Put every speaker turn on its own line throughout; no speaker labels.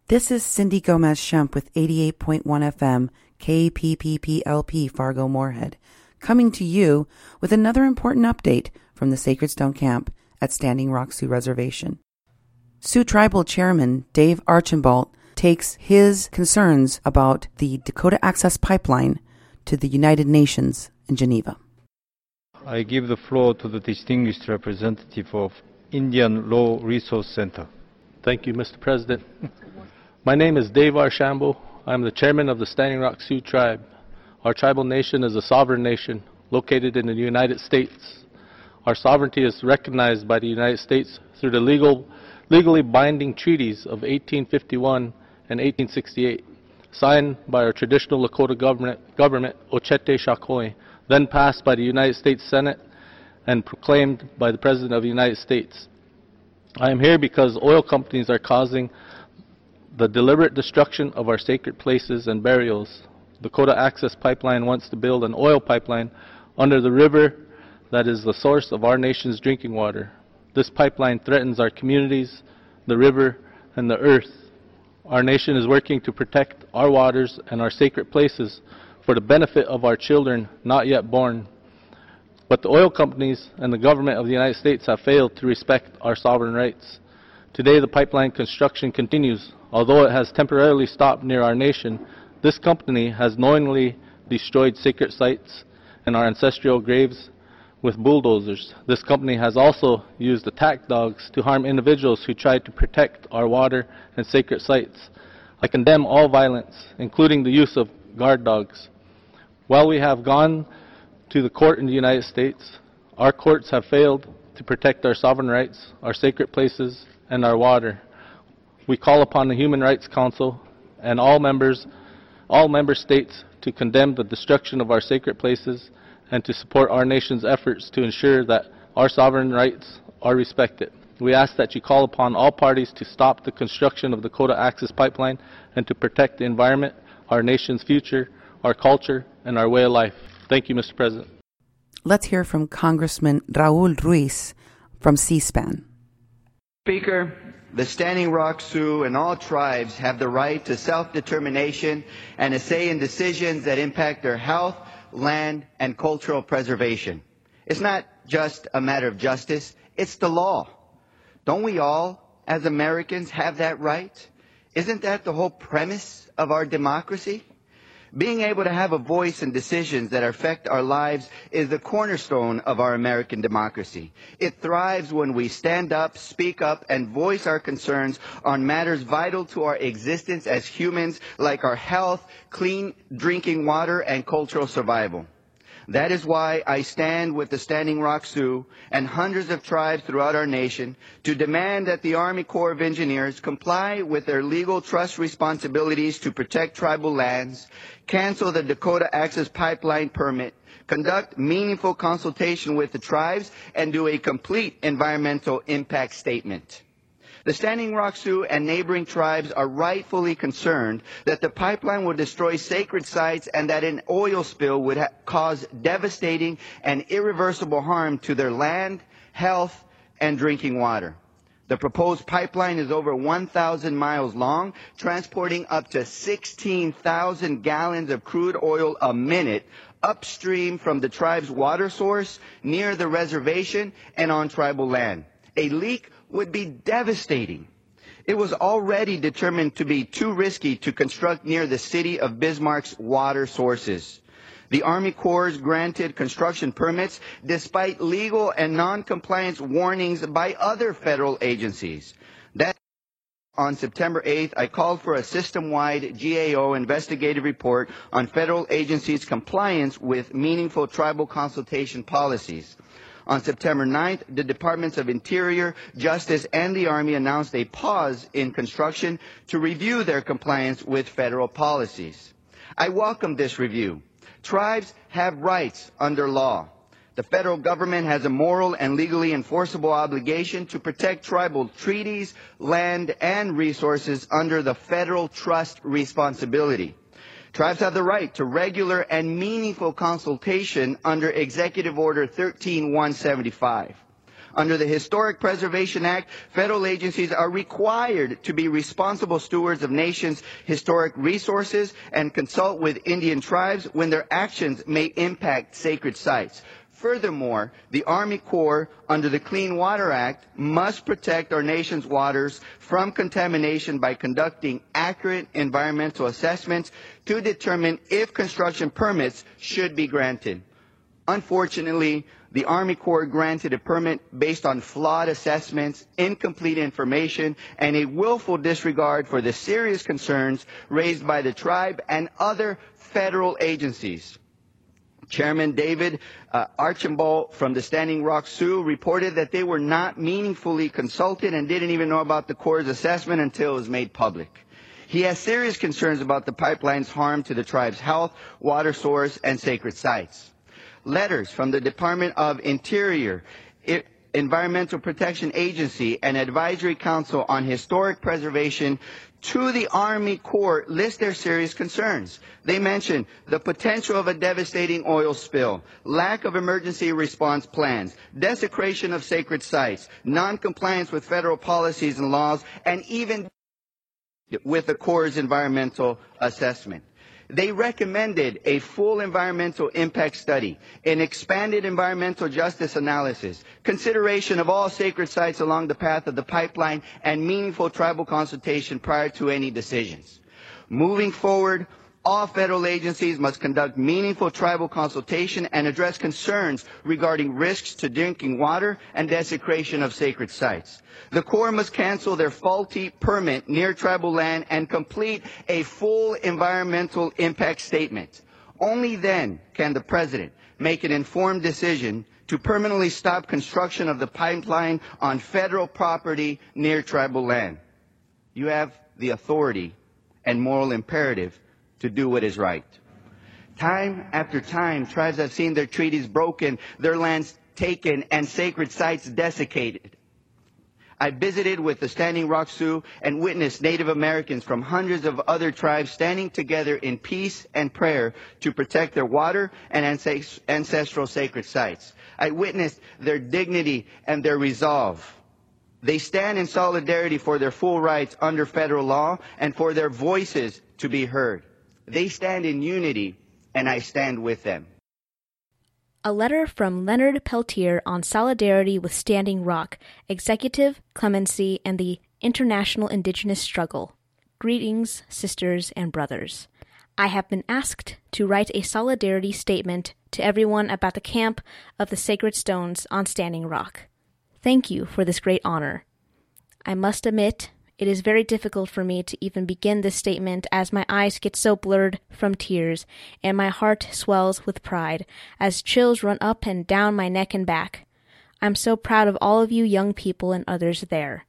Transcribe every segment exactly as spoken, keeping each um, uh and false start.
This is Cindy Gomez-Schemp with eighty-eight point one F M, K P P P L P Fargo-Moorhead, coming to you with another important update from the Sacred Stone Camp at Standing Rock Sioux Reservation. Sioux Tribal Chairman Dave Archambault takes his concerns about the Dakota Access Pipeline to the United Nations in Geneva.
I give the floor to the distinguished representative of Indian Law Resource Center.
Thank you, Mister President. My name is Dave Archambault. I'm the chairman of the Standing Rock Sioux Tribe. Our tribal nation is a sovereign nation located in the United States. Our sovereignty is recognized by the United States through the legal, legally binding treaties of eighteen fifty-one and eighteen sixty-eight, signed by our traditional Lakota government, government Ochete Shakoi, then passed by the United States Senate and proclaimed by the President of the United States. I am here because oil companies are causing the deliberate destruction of our sacred places and burials. Dakota Access Pipeline wants to build an oil pipeline under the river that is the source of our nation's drinking water. This pipeline threatens our communities, the river, and the earth. Our nation is working to protect our waters and our sacred places for the benefit of our children not yet born. But the oil companies and the government of the United States have failed to respect our sovereign rights. Today, the pipeline construction continues. Although it has temporarily stopped near our nation, this company has knowingly destroyed sacred sites and our ancestral graves with bulldozers. This company has also used attack dogs to harm individuals who tried to protect our water and sacred sites. I condemn all violence, including the use of guard dogs. While we have gone to the court in the United States, our courts have failed to protect our sovereign rights, our sacred places, and our water. We call upon the Human Rights Council and all members, all member states to condemn the destruction of our sacred places and to support our nation's efforts to ensure that our sovereign rights are respected. We ask that you call upon all parties to stop the construction of the Dakota Access Pipeline and to protect the environment, our nation's future, our culture, and our way of life. Thank you, Mister President.
Let's hear from Congressman Raul Ruiz from C-SPAN.
Speaker, the Standing Rock Sioux and all tribes have the right to self-determination and a say in decisions that impact their health, land, and cultural preservation. It's not just a matter of justice, it's the law. Don't we all, as Americans, have that right? Isn't that the whole premise of our democracy? Being able to have a voice in decisions that affect our lives is the cornerstone of our American democracy. It thrives when we stand up, speak up, and voice our concerns on matters vital to our existence as humans, like our health, clean drinking water, and cultural survival. That is why I stand with the Standing Rock Sioux and hundreds of tribes throughout our nation to demand that the Army Corps of Engineers comply with their legal trust responsibilities to protect tribal lands, cancel the Dakota Access Pipeline permit, conduct meaningful consultation with the tribes, and do a complete environmental impact statement. The Standing Rock Sioux and neighboring tribes are rightfully concerned that the pipeline will destroy sacred sites and that an oil spill would ha- cause devastating and irreversible harm to their land, health, and drinking water. The proposed pipeline is over one thousand miles long, transporting up to sixteen thousand gallons of crude oil a minute upstream from the tribe's water source, near the reservation, and on tribal land. A leak would be devastating. It was already determined to be too risky to construct near the city of Bismarck's water sources. The Army Corps granted construction permits despite legal and non-compliance warnings by other federal agencies. That on September eighth, I called for a system-wide G A O investigative report on federal agencies' compliance with meaningful tribal consultation policies. On September ninth, the Departments of Interior, Justice, and the Army announced a pause in construction to review their compliance with federal policies. I welcome this review. Tribes have rights under law. The federal government has a moral and legally enforceable obligation to protect tribal treaties, land, and resources under the federal trust responsibility. Tribes have the right to regular and meaningful consultation under Executive Order thirteen one seventy-five. Under the Historic Preservation Act, federal agencies are required to be responsible stewards of nations' historic resources and consult with Indian tribes when their actions may impact sacred sites. Furthermore, the Army Corps, under the Clean Water Act, must protect our nation's waters from contamination by conducting accurate environmental assessments to determine if construction permits should be granted. Unfortunately, the Army Corps granted a permit based on flawed assessments, incomplete information, and a willful disregard for the serious concerns raised by the tribe and other federal agencies. Chairman David uh, Archambault from the Standing Rock Sioux reported that they were not meaningfully consulted and didn't even know about the Corps' assessment until it was made public. He has serious concerns about the pipeline's harm to the tribe's health, water source, and sacred sites. Letters from the Department of Interior, I- Environmental Protection Agency, and Advisory Council on Historic Preservation to the Army Corps list their serious concerns. They mention the potential of a devastating oil spill, lack of emergency response plans, desecration of sacred sites, non-compliance with federal policies and laws, and even with the Corps' environmental assessment. They recommended a full environmental impact study, an expanded environmental justice analysis, consideration of all sacred sites along the path of the pipeline, and meaningful tribal consultation prior to any decisions. Moving forward, all federal agencies must conduct meaningful tribal consultation and address concerns regarding risks to drinking water and desecration of sacred sites. The Corps must cancel their faulty permit near tribal land and complete a full environmental impact statement. Only then can the President make an informed decision to permanently stop construction of the pipeline on federal property near tribal land. You have the authority and moral imperative to do what is right. Time after time, tribes have seen their treaties broken, their lands taken, and sacred sites desiccated. I visited with the Standing Rock Sioux and witnessed Native Americans from hundreds of other tribes standing together in peace and prayer to protect their water and ancestral sacred sites. I witnessed their dignity and their resolve. They stand in solidarity for their full rights under federal law and for their voices to be heard. They stand in unity, and I stand with them.
A letter from Leonard Peltier on solidarity with Standing Rock, executive, clemency, and the international indigenous struggle. Greetings, sisters and brothers. I have been asked to write a solidarity statement to everyone about the camp of the Sacred Stones on Standing Rock. Thank you for this great honor. I must admit, it is very difficult for me to even begin this statement as my eyes get so blurred from tears and my heart swells with pride as chills run up and down my neck and back. I'm so proud of all of you young people and others there.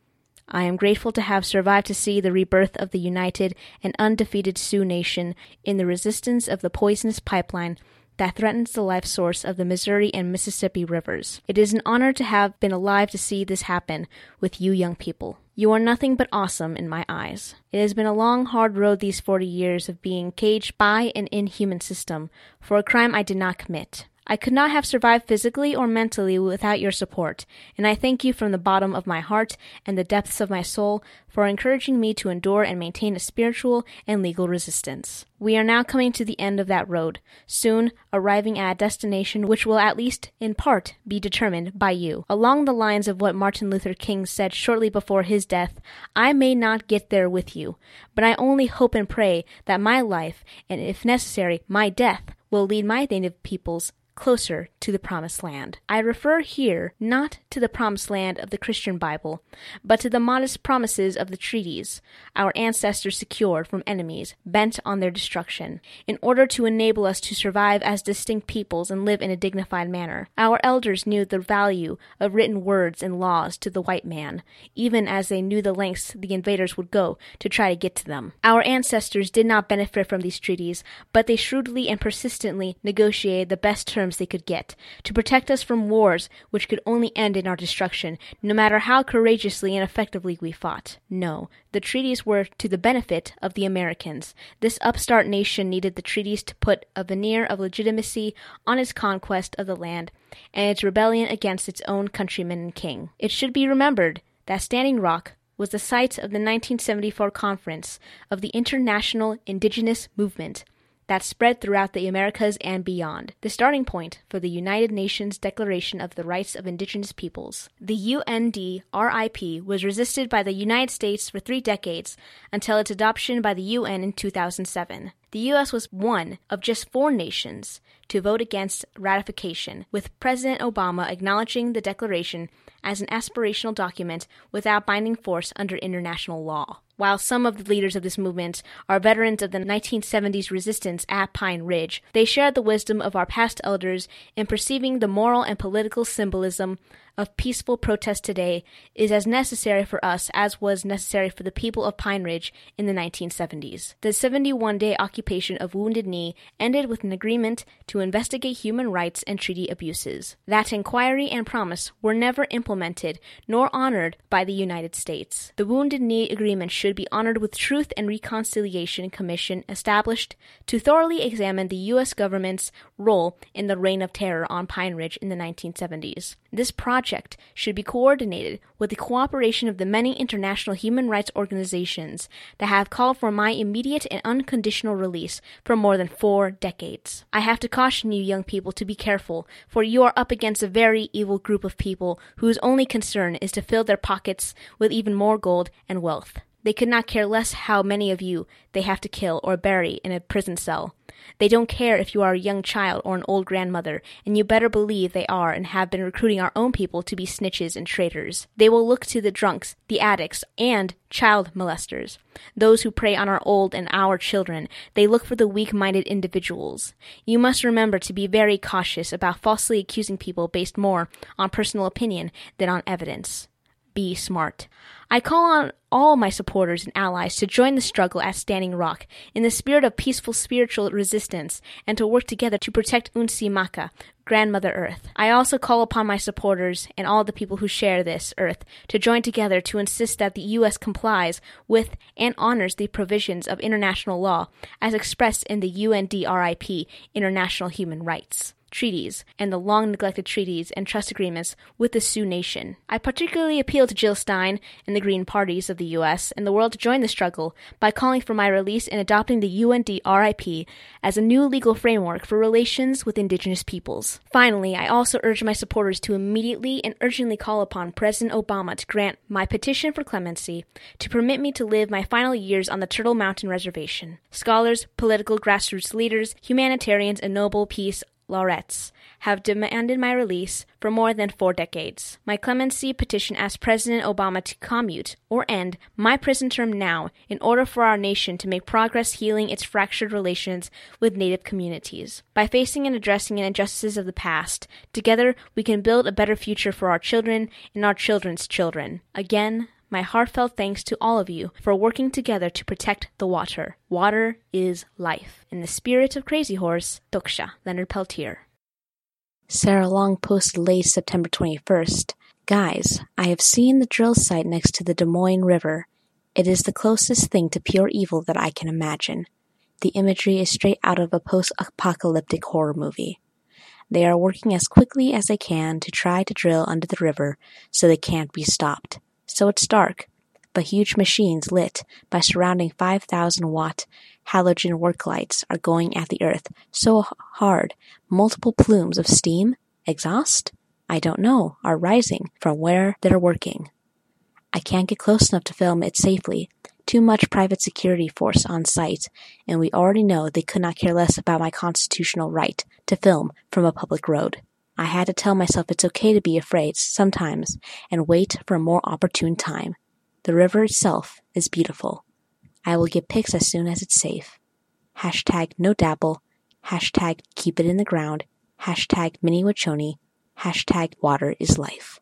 I am grateful to have survived to see the rebirth of the united and undefeated Sioux Nation in the resistance of the poisonous pipeline that threatens the life source of the Missouri and Mississippi rivers. It is an honor to have been alive to see this happen with you young people. You are nothing but awesome in my eyes. It has been a long, hard road these forty years of being caged by an inhuman system for a crime I did not commit. I could not have survived physically or mentally without your support, and I thank you from the bottom of my heart and the depths of my soul for encouraging me to endure and maintain a spiritual and legal resistance. We are now coming to the end of that road, soon arriving at a destination which will at least in part be determined by you. Along the lines of what Martin Luther King said shortly before his death, I may not get there with you, but I only hope and pray that my life, and if necessary, my death, will lead my native peoples closer to the Promised Land. I refer here not to the Promised Land of the Christian Bible, but to the modest promises of the treaties our ancestors secured from enemies bent on their destruction, in order to enable us to survive as distinct peoples and live in a dignified manner. Our elders knew the value of written words and laws to the white man, even as they knew the lengths the invaders would go to try to get to them. Our ancestors did not benefit from these treaties, but they shrewdly and persistently negotiated the best terms they could get, to protect us from wars which could only end in our destruction, no matter how courageously and effectively we fought. No, The treaties were to the benefit of the Americans. This upstart nation needed the treaties to put a veneer of legitimacy on its conquest of the land and its rebellion against its own countrymen and king. It should be remembered that Standing Rock was the site of the nineteen seventy-four conference of the International Indigenous Movement that spread throughout the Americas and beyond, the starting point for the United Nations Declaration of the Rights of Indigenous Peoples. The U N D R I P was resisted by the United States for three decades until its adoption by the U N in two thousand seven. The U S was one of just four nations to vote against ratification, with President Obama acknowledging the declaration as an aspirational document without binding force under international law. While some of the leaders of this movement are veterans of the nineteen seventies resistance at Pine Ridge, they shared the wisdom of our past elders in perceiving the moral and political symbolism of peaceful protest today is as necessary for us as was necessary for the people of Pine Ridge in the nineteen seventies. The seventy-one day occupation of Wounded Knee ended with an agreement to investigate human rights and treaty abuses. That inquiry and promise were never implemented nor honored by the United States. The Wounded Knee Agreement should be honored with Truth and Reconciliation Commission established to thoroughly examine the U S government's role in the reign of terror on Pine Ridge in the nineteen seventies. This project should be coordinated with the cooperation of the many international human rights organizations that have called for my immediate and unconditional release for more than four decades. I have to caution you young people to be careful, for you are up against a very evil group of people whose only concern is to fill their pockets with even more gold and wealth. They could not care less how many of you they have to kill or bury in a prison cell. They don't care if you are a young child or an old grandmother, and you better believe they are and have been recruiting our own people to be snitches and traitors. They will look to the drunks, the addicts, and child molesters, those who prey on our old and our children. They look for the weak-minded individuals. You must remember to be very cautious about falsely accusing people based more on personal opinion than on evidence. Be smart. I call on all my supporters and allies to join the struggle at Standing Rock in the spirit of peaceful spiritual resistance and to work together to protect Unsi Maka, Grandmother Earth. I also call upon my supporters and all the people who share this Earth to join together to insist that the U S complies with and honors the provisions of international law as expressed in the U N D R I P International Human Rights treaties and the long-neglected treaties and trust agreements with the Sioux Nation. I particularly appeal to Jill Stein and the Green parties of the U S and the world to join the struggle by calling for my release and adopting the U N D R I P as a new legal framework for relations with Indigenous peoples. Finally, I also urge my supporters to immediately and urgently call upon President Obama to grant my petition for clemency to permit me to live my final years on the Turtle Mountain Reservation. Scholars, political grassroots leaders, humanitarians, and Nobel Peace laureates have demanded my release for more than four decades. My clemency petition asks President Obama to commute or end my prison term now in order for our nation to make progress healing its fractured relations with Native communities. By facing and addressing the injustices of the past, together we can build a better future for our children and our children's children. Again, my heartfelt thanks to all of you for working together to protect the water. Water is life. In the spirit of Crazy Horse, Toksha, Leonard Peltier.
Sarah Long posted late September twenty-first. Guys, I have seen the drill site next to the Des Moines River. It is the closest thing to pure evil that I can imagine. The imagery is straight out of a post-apocalyptic horror movie. They are working as quickly as they can to try to drill under the river so they can't be stopped. So it's dark, but huge machines lit by surrounding five thousand watt halogen work lights are going at the earth so hard multiple plumes of steam, exhaust, I don't know, are rising from where they're working. I can't get close enough to film it safely. Too much private security force on site, and we already know they could not care less about my constitutional right to film from a public road. I had to tell myself it's okay to be afraid sometimes and wait for a more opportune time. The river itself is beautiful. I will get pics as soon as it's safe. Hashtag no dabble. Hashtag keep it in the ground. Hashtag mini wachoni. Hashtag water is life.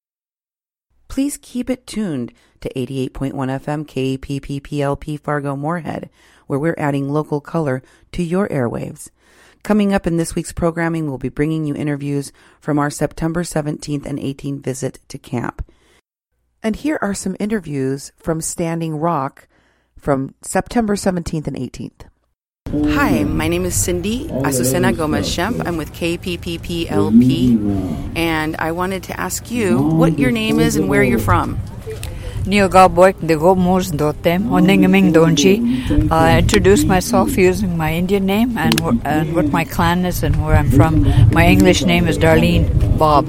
Please keep it tuned to eighty-eight point one F M K P P P L P Fargo Moorhead, where we're adding local color to your airwaves. Coming up in this week's programming, we'll be bringing you interviews from our September seventeenth and eighteenth visit to camp. And here are some interviews from Standing Rock from September seventeenth and eighteenth. Hi, my name is Cindy Azucena Gomez-Schemp. I'm with K P P P L P, and I wanted to ask you what your name is and where you're from.
Niogaboik de Gomos Dotem, Oningaming Donji. I introduce myself using my Indian name and, and what my clan is and where I'm from. My English name is Darlene Bob.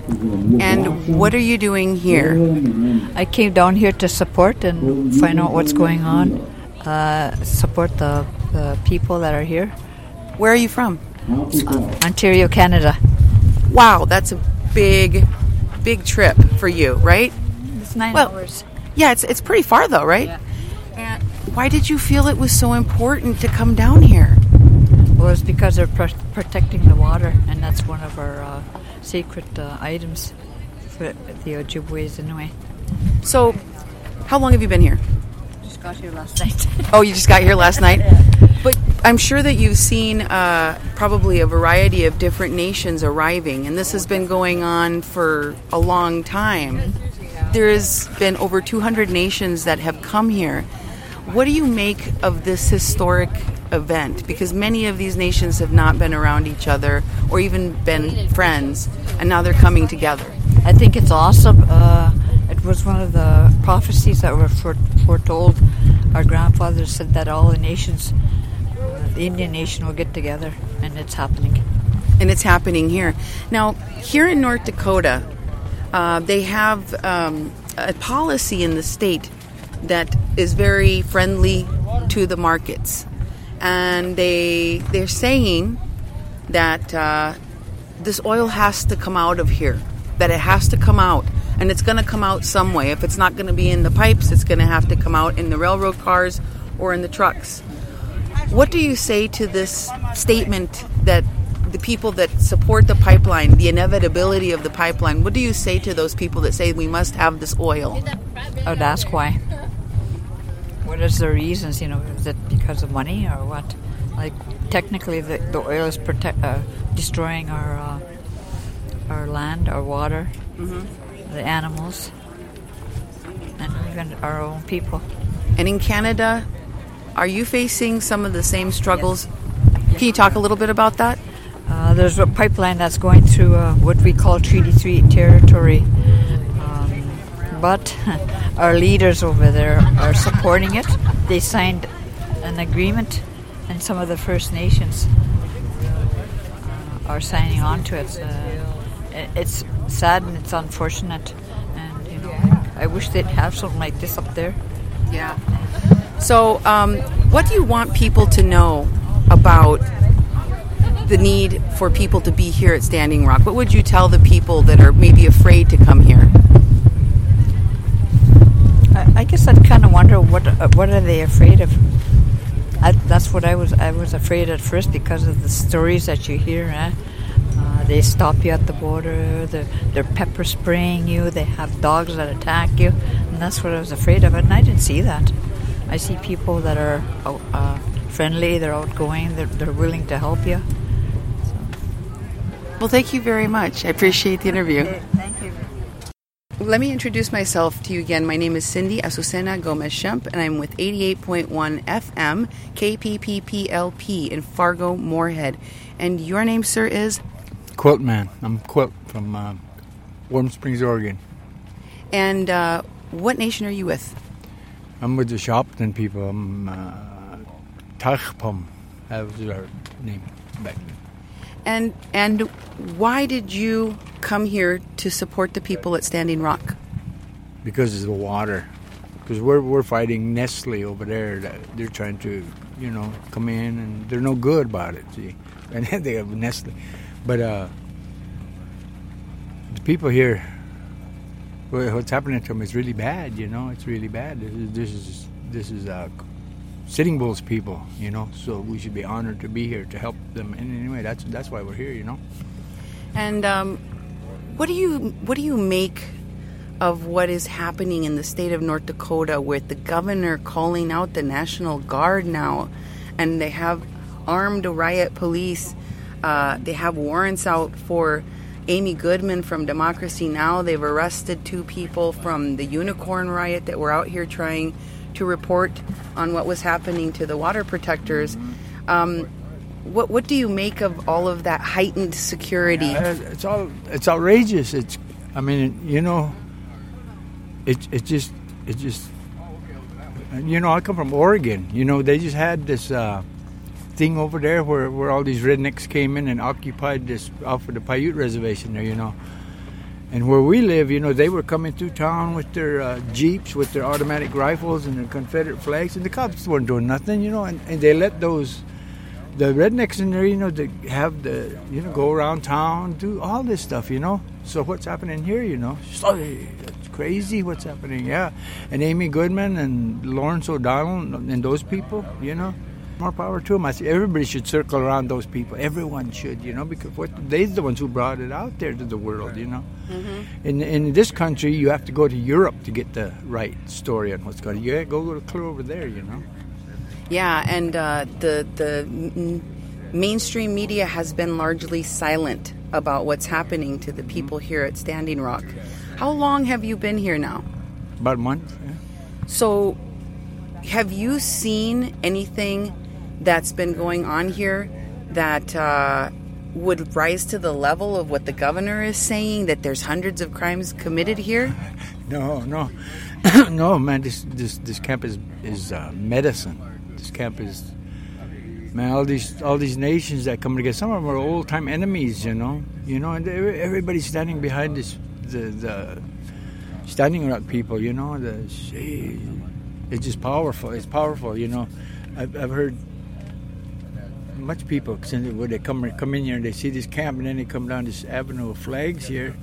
And what are you doing here?
I came down here to support and find out what's going on, uh, support the, the people that are here.
Where are you from?
Uh, Ontario, Canada.
Wow, that's a big, big trip for you, right?
It's nine
well,
hours.
Yeah, it's it's pretty far though, right?
Yeah.
And why did you feel it was so important to come down here?
Well, it's because they're pro- protecting the water, and that's one of our uh, sacred uh, items for the Ojibwe's anyway.
So, how long have you been here?
Just got here last night.
Oh, you just got here last night? But I'm sure that you've seen uh, probably a variety of different nations arriving, and this has been going on for a long time. There's been over two hundred nations that have come here. What do you make of this historic event? Because many of these nations have not been around each other or even been friends, and now they're coming together.
I think it's awesome. Uh, it was one of the prophecies that were fore- foretold. Our grandfathers said that all the nations, uh, the Indian nation, will get together, and it's happening.
And it's happening here. Now, here in North Dakota, uh, they have um, a policy in the state that is very friendly to the markets. And they, they're saying that uh, this oil has to come out of here, that it has to come out. And it's going to come out some way. If it's not going to be in the pipes, it's going to have to come out in the railroad cars or in the trucks. What do you say to this statement that the people that support the pipeline, the inevitability of the pipeline, what do you say to those people that say we must have this oil?
I would ask why. What is the reasons? You know, is it because of money or what? Like, technically, the, the oil is protect, uh, destroying our uh, our land, our water, mm-hmm. the animals, and even our own people.
And in Canada, are you facing some of the same struggles? Yes. Can you talk a little bit about that?
Uh, there's a pipeline that's going through uh, what we call Treaty three territory. Um, but our leaders over there are supporting it. They signed an agreement, and some of the First Nations uh, are signing on to it. Uh, it's sad and it's unfortunate, and you know, I wish they'd have something like this up there.
Yeah. So, um, what do you want people to know about the need for people to be here at Standing Rock? What would you tell the people that are maybe afraid to come here?
I, I guess I'd kind of wonder what uh, what are they afraid of? I, that's what I was I was afraid at first because of the stories that you hear. Eh? Uh, they stop you at the border. They're, they're pepper spraying you. They have dogs that attack you, and that's what I was afraid of. And I didn't see that. I see people that are uh, friendly. They're outgoing. They're, they're willing to help you.
Well, thank you very much. I appreciate the interview.
Thank you.
Let me introduce myself to you again. My name is Cindy Azucena Gomez-Schemp, and I'm with eighty-eight point one F M, K P P P L P in Fargo, Moorhead. And your name, sir, is?
Quilt Man. I'm Quilt from uh, Warm Springs, Oregon.
And uh, what nation are you with?
I'm with the Shopton people. I'm uh, Tachpum. That was our name back then.
And and why did you come here to support the people at Standing Rock?
Because of the water. Because we're we're fighting Nestle over there. That they're trying to, you know, come in, and they're no good about it. See, and they have Nestle, but uh, the people here, what's happening to them is really bad. You know, it's really bad. This is this is this is uh. Sitting Bull's people, you know, so we should be honored to be here to help them. And anyway, that's that's why we're here, you know.
And um, what do you what do you make of what is happening in the state of North Dakota, with the governor calling out the National Guard now, and they have armed riot police, uh, they have warrants out for Amy Goodman from Democracy Now!, they've arrested two people from the Unicorn Riot that were out here trying to report on what was happening to the water protectors. Um, what what do you make of all of that heightened security?
Yeah, it's all it's outrageous. It's I mean, you know, it it just it just you know, I come from Oregon. You know, they just had this uh, thing over there where, where all these rednecks came in and occupied this off of the Paiute reservation there, you know. And where we live, you know, they were coming through town with their uh, Jeeps, with their automatic rifles and their Confederate flags, and the cops weren't doing nothing, you know, and, and they let those, the rednecks in there, you know, to have the, you know, go around town, do all this stuff, you know. So what's happening here, you know? It's, oh, it's crazy what's happening, yeah. And Amy Goodman and Lawrence O'Donnell and those people, you know. More power to them. I say everybody should circle around those people. Everyone should, you know, because what they're the ones who brought it out there to the world, you know. Mm-hmm. In in this country, you have to go to Europe to get the right story on what's going on. You go go clear over there, you know.
Yeah, and uh, the the m- mainstream media has been largely silent about what's happening to the people here at Standing Rock. How long have you been here now?
About a month. Yeah.
So, have you seen anything that's been going on here that uh, would rise to the level of what the governor is saying, that there's hundreds of crimes committed here?
No, no. No, man, this this this camp is is uh, medicine. This camp is, man, all these all these nations that come together, some of them are old-time enemies, you know. You know, and everybody's standing behind this, the, the Standing Rock people, you know. The, it's just powerful. It's powerful, you know. I've, I've heard much people when they come come in here and they see this camp, and then they come down this avenue of flags here,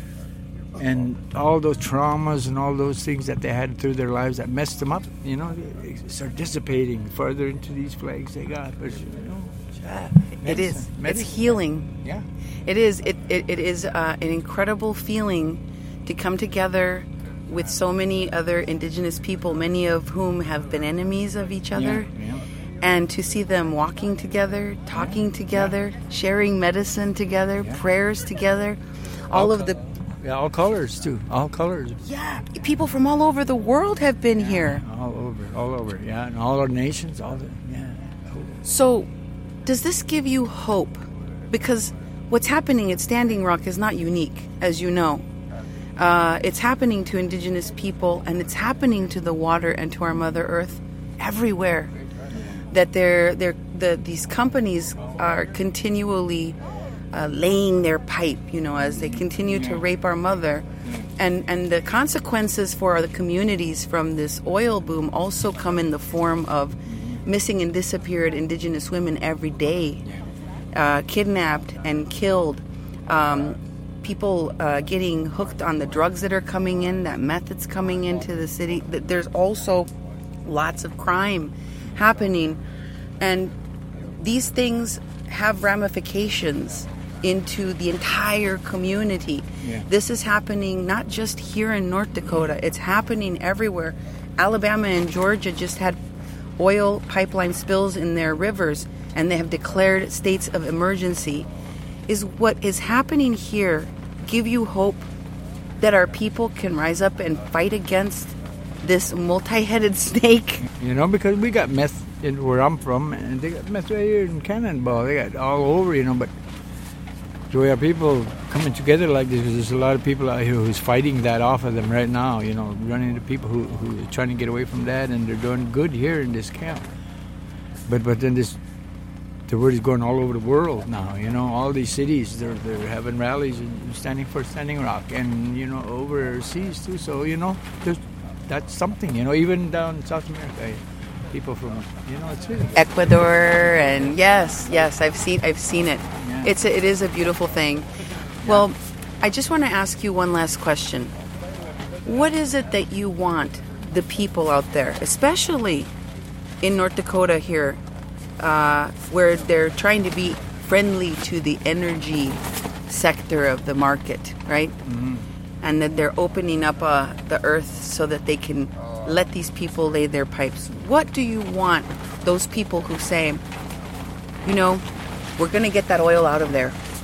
and all those traumas and all those things that they had through their lives that messed them up, you know, they start dissipating further into these flags they got. But you know,
yeah, it is. Medicine. It's healing.
Yeah,
it is. It it, it is uh, an incredible feeling to come together with so many other indigenous people, many of whom have been enemies of each other.
Yeah, yeah.
And to see them walking together, talking together, yeah. sharing medicine together, yeah. prayers together, all, all of co- the...
Yeah, all colors, too. All colors.
Yeah, people from all over the world have been
yeah,
here.
All over, all over, yeah. And all our nations, all the... Yeah.
So, does this give you hope? Because what's happening at Standing Rock is not unique, as you know. Uh, it's happening to indigenous people, and it's happening to the water and to our Mother Earth everywhere. That they're, they're, the, these companies are continually uh, laying their pipe, you know, as they continue to rape our mother. And, and the consequences for the communities from this oil boom also come in the form of missing and disappeared indigenous women every day, uh, kidnapped and killed, um, people uh, getting hooked on the drugs that are coming in, that meth that's coming into the city. There's also lots of crime happening, and these things have ramifications into the entire community. Yeah. This is happening not just here in North Dakota, it's happening everywhere. Alabama and Georgia just had oil pipeline spills in their rivers, and they have declared states of emergency. Is what is happening here give you hope that our people can rise up and fight against this multi-headed snake?
You know, because we got meth in where I'm from, and they got meth right here in Cannonball. They got all over, you know, but so we have people coming together like this, because there's a lot of people out here who's fighting that off of them right now, you know, running into people who, who are trying to get away from that, and they're doing good here in this camp. But but then this, the word is going all over the world now, you know, all these cities, they're they're having rallies and standing for Standing Rock, and, you know, overseas too, so, you know, there's that's something, you know, even down in South America, people from, you know, it's really
Ecuador, and yes, yes, I've seen, I've seen it. Yeah. It's a, it is a beautiful thing. Yeah. Well, I just want to ask you one last question. What is it that you want the people out there, especially in North Dakota here, uh, where they're trying to be friendly to the energy sector of the market, right? Mm-hmm. And that they're opening up uh, the earth so that they can let these people lay their pipes. What do you want those people who say, you know, we're going to get that oil out of there.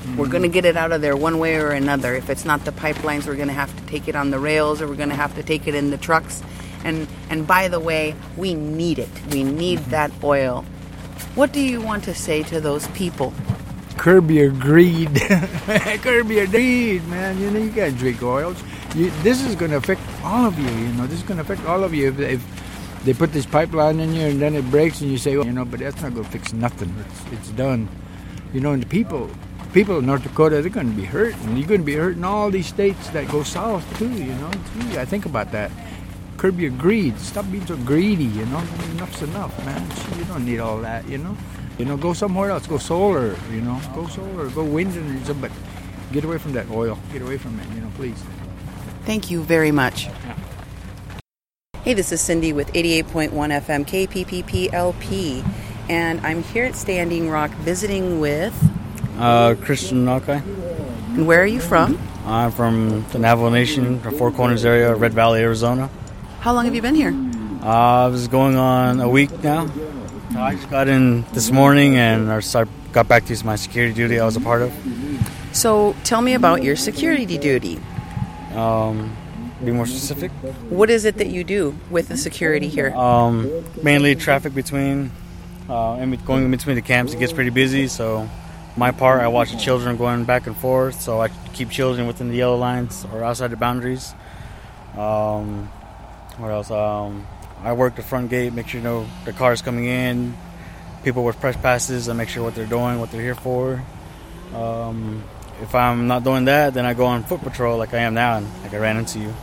We're going to get it out of there one way or another. If it's not the pipelines, we're going to have to take it on the rails, or we're going to have to take it in the trucks. And and by the way, we need it. We need that oil. What do you want to say to those people?
Curb your greed. Curb your greed, man. You know, you got to drink oils. You, this is going to affect all of you, you know. This is going to affect all of you. If, if they put this pipeline in you and then it breaks and you say, well, you know, but that's not going to fix nothing. It's, it's done. You know, and the people... People in North Dakota, they're going to be hurt, and you're going to be hurting all these states that go south too. You know, Gee, I think about that. Curb your greed. Stop being so greedy. You know, enough's enough, man. Gee, you don't need all that. You know, you know, go somewhere else. Go solar. You know, go solar. Go wind and but get away from that oil. Get away from it. You know, please.
Thank you very much. Yeah. Hey, this is Cindy with eighty-eight point one F M K P P P L P, and I'm here at Standing Rock visiting with.
Uh, Christian Nakai.
And where are you from?
I'm from the Navajo Nation, the Four Corners area, Red Valley, Arizona.
How long have you been here?
Uh, I was going on a week now. I just got in this morning and I start, got back to my security duty I was a part of.
So tell me about your security duty.
Um, be more specific.
What is it that you do with the security here?
Um, mainly traffic between, uh, and going in between the camps. It gets pretty busy, so... My part, I watch the children going back and forth, so I keep children within the yellow lines or outside the boundaries. Um, what else? Um, I work the front gate, make sure you know the cars coming in, people with press passes, I make sure what they're doing, what they're here for. Um, if I'm not doing that, then I go on foot patrol like I am now, and like I ran into you.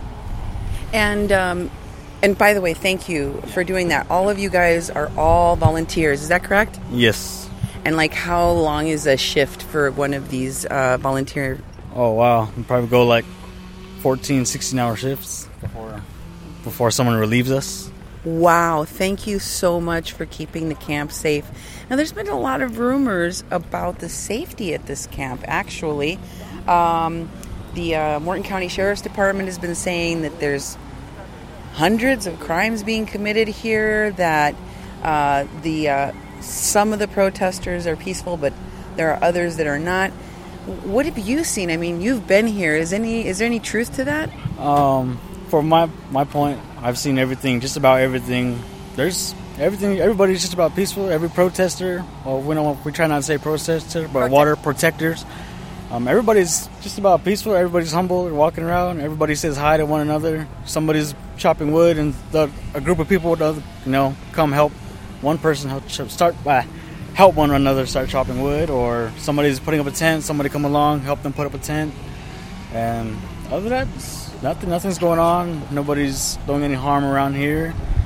and um, and by the way, thank you for doing that. All of you guys are all volunteers, is that correct?
Yes.
And, like, how long is a shift for one of these uh, volunteer?
Oh, wow. You probably go, like, fourteen, sixteen-hour shifts before before someone relieves us.
Wow. Thank you so much for keeping the camp safe. Now, there's been a lot of rumors about the safety at this camp, actually. Um, the uh, Morton County Sheriff's Department has been saying that there's hundreds of crimes being committed here, that uh, the... Uh, Some of the protesters are peaceful, but there are others that are not. What have you seen? I mean, you've been here. Is any is there any truth to that?
Um, for my my point, I've seen everything, just about everything. There's everything. Everybody's just about peaceful. Every protester, or we don't we try not to say protester, but Protect. water protectors. Um, everybody's just about peaceful. Everybody's humble. They're walking around. Everybody says hi to one another. Somebody's chopping wood, and the, a group of people would, you know, come help. One person help start by help one another start chopping wood, or somebody's putting up a tent. Somebody come along, help them put up a tent. And other than that, nothing. Nothing's going on. Nobody's doing any harm around here.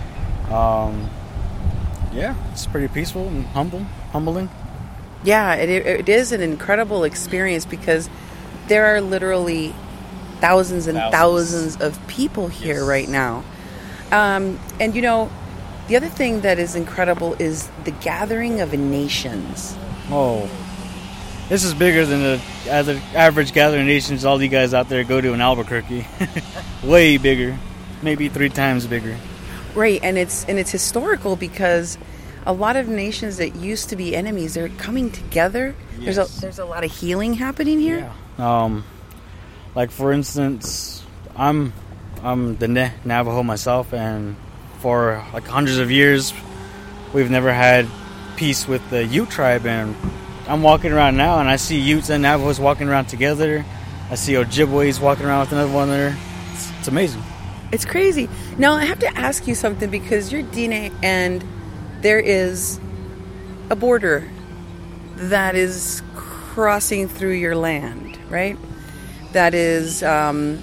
Um, yeah, it's pretty peaceful and humble, humbling.
Yeah, it, it is an incredible experience because there are literally thousands and thousands, thousands of people here yes. right now. Um, and you know. The other thing that is incredible is the gathering of nations.
Oh, this is bigger than the, uh, the average gathering of nations all you guys out there go to in Albuquerque. Way bigger, maybe three times bigger.
Right, and it's and it's historical because a lot of nations that used to be enemies, they're coming together. Yes. There's a there's a lot of healing happening here.
Yeah. Um, like for instance, I'm I'm the Navajo myself, and for like hundreds of years, we've never had peace with the Ute tribe, and I'm walking around now, and I see Utes and Navajos walking around together. I see Ojibways walking around with another one there. It's, it's amazing.
It's crazy. Now, I have to ask you something because you're Diné, and there is a border that is crossing through your land, right? That is um,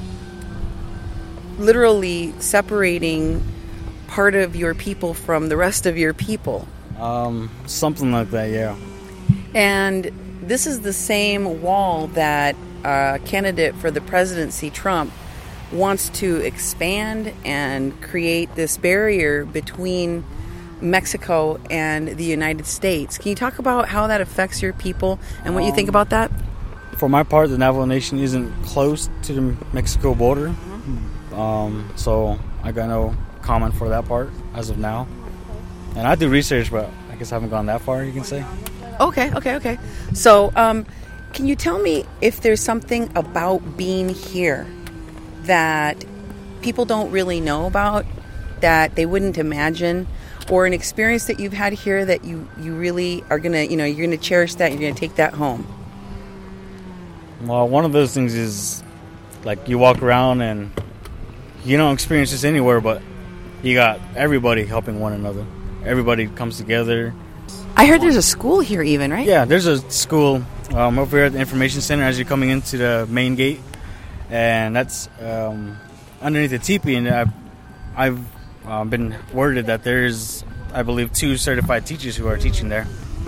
literally separating part of your people from the rest of your people.
Um, something like that, yeah.
And this is the same wall that uh, candidate for the presidency, Trump, wants to expand and create this barrier between Mexico and the United States. Can you talk about how that affects your people and what um, you think about that?
For my part, the Navajo Nation isn't close to the Mexico border. Mm-hmm. Um, so I got no comment for that part as of now. And I do research, but I guess I haven't gone that far, you can say.
Okay, okay, okay. So, um, Can you tell me if there's something about being here that people don't really know about, that they wouldn't imagine, or an experience that you've had here that you, you really are going to, you know, you're going to cherish that, you're going to take that home?
Well, one of those things is, like, you walk around and you don't experience this anywhere, but you got everybody helping one another. Everybody comes together.
I heard there's a school here even, right?
Yeah, there's a school um, over here at the Information Center as you're coming into the main gate. And that's um, underneath the teepee. And I've, I've um, been worded that there's, I believe, two certified teachers who are teaching there.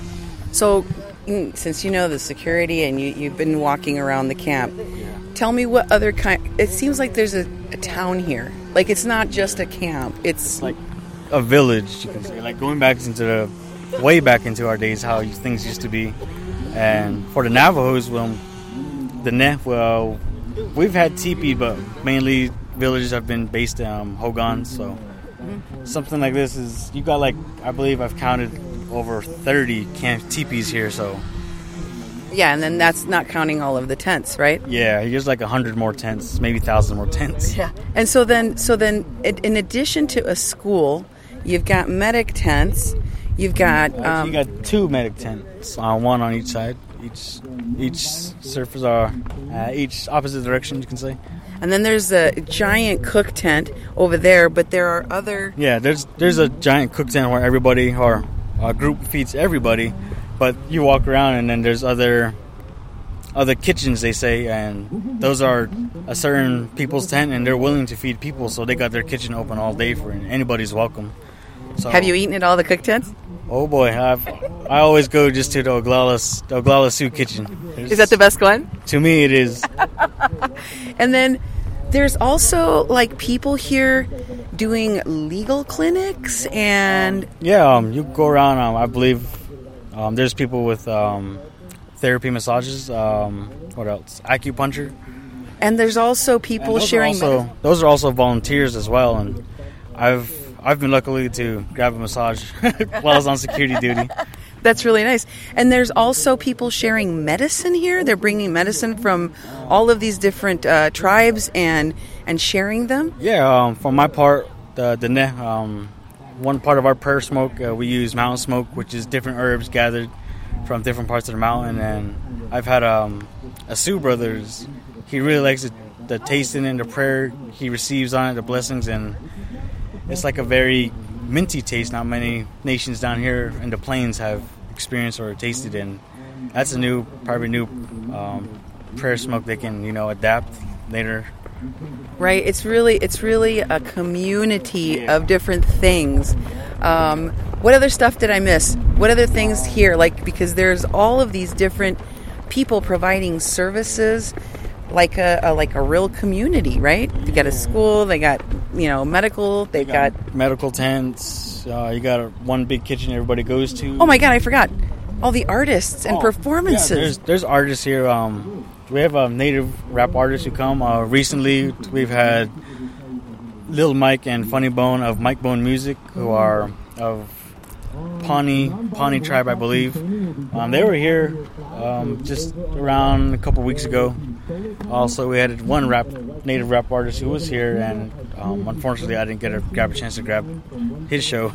So, since you know the security and you, you've been walking around the camp, tell me what other kind... It seems like there's a, a town here. Like, it's not just a camp. It's
like a village, you can say. Like, going back into the... way back into our days, how things used to be. And for the Navajos, well, the Ne, well, we've had teepee, but mainly villages have been based in um, Hogan. So mm-hmm. something like this is, you got like, I believe I've counted over thirty camp teepees here. So
yeah, and then that's not counting all of the tents, right?
Yeah, there's like a hundred more tents, maybe a thousand more tents.
Yeah, and so then, so then, in addition to a school, you've got medic tents. You've got um,
you got two medic tents, uh, one on each side. Each each surface are uh, each opposite direction, you can say.
And then there's a giant cook tent over there, but there are other.
Yeah, there's there's a giant cook tent where everybody or a group feeds everybody, but you walk around and then there's other other kitchens, they say, and those are a certain people's tent, and they're willing to feed people, so they got their kitchen open all day for anybody's welcome. So,
have you eaten at all the cook tents?
Oh boy, I've, I always go just to the Oglala, the Oglala Sioux kitchen. There's,
is that the best one?
To me, it is.
And then there's also like people here doing legal clinics and
yeah, um, you go around. Um, I believe um, there's people with um, therapy massages. Um, what else? Acupuncture.
And there's also people sharing.
Also, med- those are also volunteers as well, and I've. I've been lucky to grab a massage while I was on security duty.
That's really nice. And there's also people sharing medicine here. They're bringing medicine from all of these different uh, tribes and and sharing them.
Yeah, um, for my part, the the ne, um, one part of our prayer smoke, uh, we use mountain smoke, which is different herbs gathered from different parts of the mountain. And I've had um, a Sioux brothers. He really likes it, the tasting and the prayer he receives on it, the blessings, and it's like a very minty taste. Not many nations down here in the plains have experienced or tasted, and that's a new, probably new um, prayer smoke they can, you know, adapt later.
Right. It's really, it's really a community yeah. of different things. Um, what other stuff did I miss? What other things here? Like, because there's all of these different people providing services. Like a, a like a real community, right? They got a school, they got, you know, medical, they've got,
got medical tents. Uh, you got a, one big kitchen everybody goes to.
Oh my God, I forgot all the artists and oh, performances.
Yeah, there's there's artists here. Um, we have a native rap artists who come. Uh, recently, we've had Lil Mike and Funny Bone of Mike Bone Music, who are of Pawnee Pawnee tribe, I believe. Um, they were here um, just around a couple weeks ago. Also, we had one rap native rap artist who was here, and um, unfortunately, I didn't get a grab a chance to grab his show.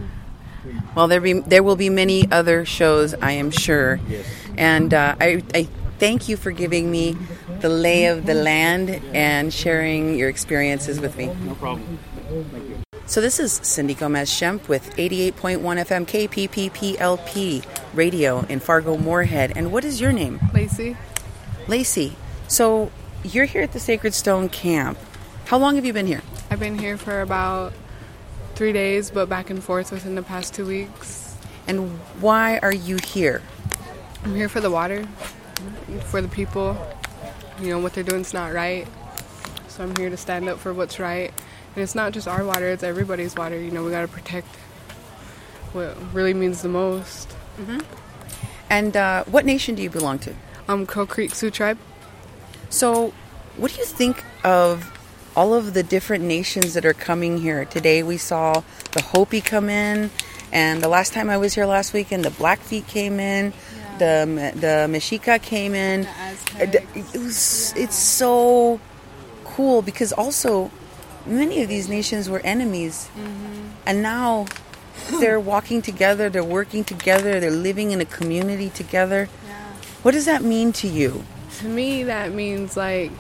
Well, there be there will be many other shows, I am sure.
Yes.
And uh, I, I thank you for giving me the lay of the land and sharing your experiences with me.
No problem. Thank you.
So this is Cindy Gomez-Schemp with eighty-eight point one F M K P P P L P radio in Fargo-Moorhead. And what is your name?
Lacey.
Lacey. So you're here at the Sacred Stone Camp. How long have you been here?
I've been here for about three days, but back and forth within the past two weeks.
And why are you here?
I'm here for the water, for the people. You know, what they're doing is not right. So I'm here to stand up for what's right. And it's not just our water, it's everybody's water. You know, we got to protect what really means the most.
Mm-hmm. And uh, what nation do you belong to?
Um, Crow Creek Sioux Tribe.
So what do you think of all of the different nations that are coming here? Today we saw the Hopi come in, and the last time I was here last weekend, the Blackfeet came in.
Yeah.
the the Mexica came in. It, it was it's so cool because also many of these nations were enemies, mm-hmm. and now they're walking together, they're working together, they're living in a community together. Yeah. What does that mean to you?
To me, that means like,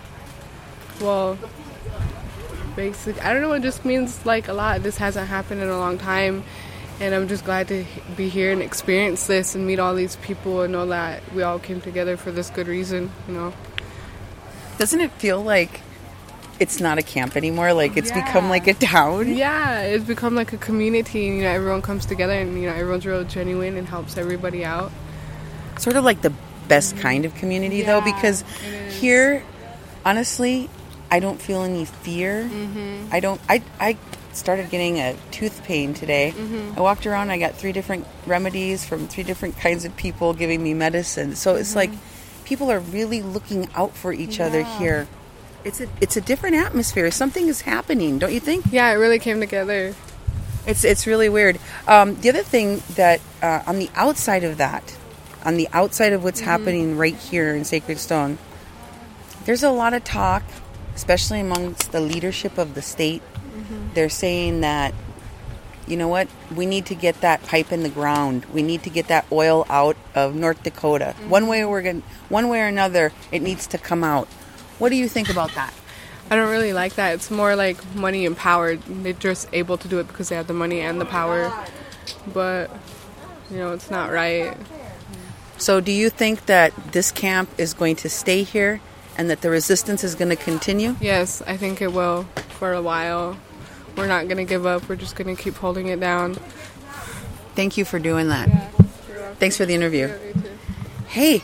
well, basically, I don't know, it just means like a lot. This hasn't happened in a long time, and I'm just glad to be here and experience this and meet all these people and know that we all came together for this good reason, you know.
Doesn't it feel like it's not a camp anymore? Like it's
yeah.
become like a town?
Yeah, it's become like a community, and, you know, everyone comes together, and, you know, everyone's real genuine and helps everybody out.
Sort of like the best kind of community, yeah, though, because here, honestly, I don't feel any fear. Mm-hmm. I don't. I I started getting a tooth pain today. Mm-hmm. I walked around. I got three different remedies from three different kinds of people giving me medicine. So mm-hmm. it's like people are really looking out for each yeah. other here. It's a it's a different atmosphere. Something is happening, don't you think?
Yeah, it really came together.
It's it's really weird. Um, the other thing that uh, on the outside of that, on the outside of what's mm-hmm. happening right here in Sacred Stone, there's a lot of talk, especially amongst the leadership of the state. Mm-hmm. They're saying that, you know what, we need to get that pipe in the ground. We need to get that oil out of North Dakota. Mm-hmm. One way or we're going, one way or another, it needs to come out. What do you think about that?
I don't really like that. It's more like money and power. They're just able to do it because they have the money and the power. But, you know, it's not right.
So do you think that this camp is going to stay here and that the resistance is going to continue?
Yes, I think it will for a while. We're not going to give up. We're just going to keep holding it down.
Thank you for doing that.
Yeah,
thanks for the interview. Hey,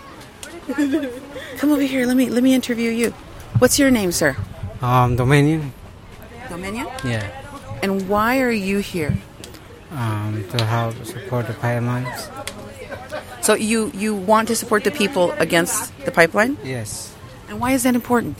come over here. Let me let me interview you. What's your name, sir?
Um, Dominion.
Dominion?
Yeah.
And why are you here?
Um, to help support the pipelines.
So you, you want to support the people against the pipeline?
Yes.
And why is that important?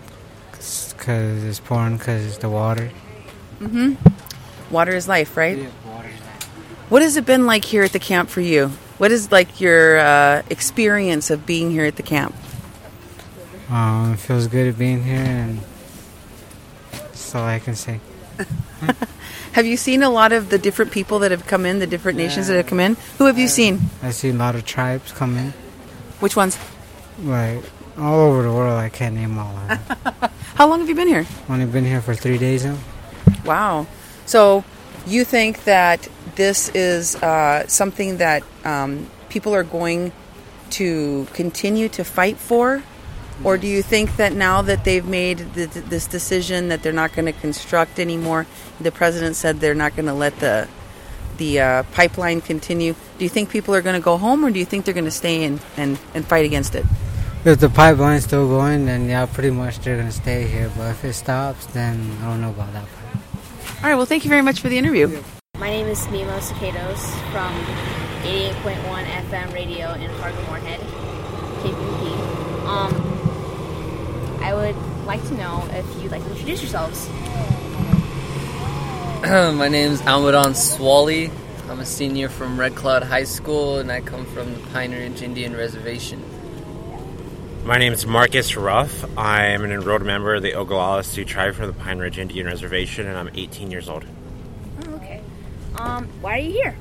Because it's important, because it's the water.
Mm-hmm. Water is life, right?
Yeah, water is life.
What has it been like here at the camp for you? What is like your uh, experience of being here at the camp?
Um, it feels good being here, and that's all I can say.
Have you seen a lot of the different people that have come in, the different yeah. nations that have come in? Who have you seen?
I've seen a lot of tribes come in.
Which ones?
Like, all over the world. I can't name all of them.
How long have you been here?
Only been here for three days now.
Wow. So you think that this is uh, something that um, people are going to continue to fight for? Or do you think that now that they've made the, this decision that they're not going to construct anymore, the president said they're not going to let the the uh, pipeline continue, do you think people are going to go home, or do you think they're going to stay in and, and fight against it?
If the pipeline's still going, then yeah, pretty much they're going to stay here. But if it stops, then I don't know about that part.
All right, well, thank you very much for the interview.
My name is Mimo Cicados from eighty-eight point one F M radio in Fargo-Moorhead, K P P. Um, I would like to know if you'd like to introduce yourselves.
My name's Almadon Swally. I'm a senior from Red Cloud High School, and I come from the Pine Ridge Indian Reservation.
My name is Marcus Ruff. I'm an enrolled member of the Oglala Sioux Tribe for the Pine Ridge Indian Reservation, and I'm eighteen years old.
Oh, okay. Um, why are you here?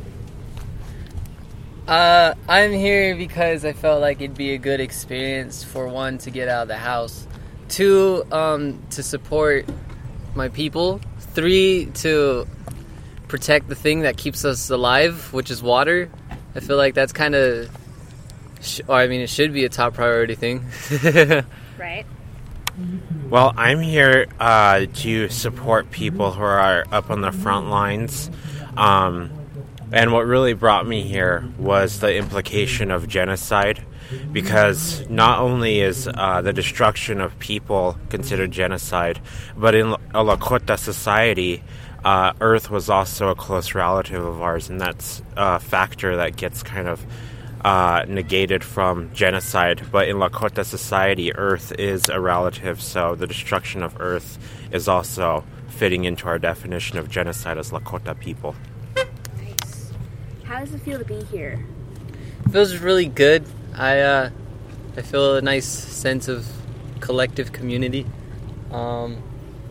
Uh, I'm here because I felt like it'd be a good experience, for one, to get out of the house, two, um, to support my people, three, to protect the thing that keeps us alive, which is water. I feel like that's kind of, sh- I mean, it should be a top priority thing.
Right.
Well, I'm here uh, to support people who are up on the front lines. Um, and what really brought me here was the implication of genocide, because not only is uh, the destruction of people considered genocide, but in a Lakota society, uh, Earth was also a close relative of ours, and that's a factor that gets kind of uh, negated from genocide. But in Lakota society, Earth is a relative, so the destruction of Earth is also fitting into our definition of genocide as Lakota people.
Nice. How does it feel to be here?
feels really good. I uh, I feel a nice sense of collective community. Um,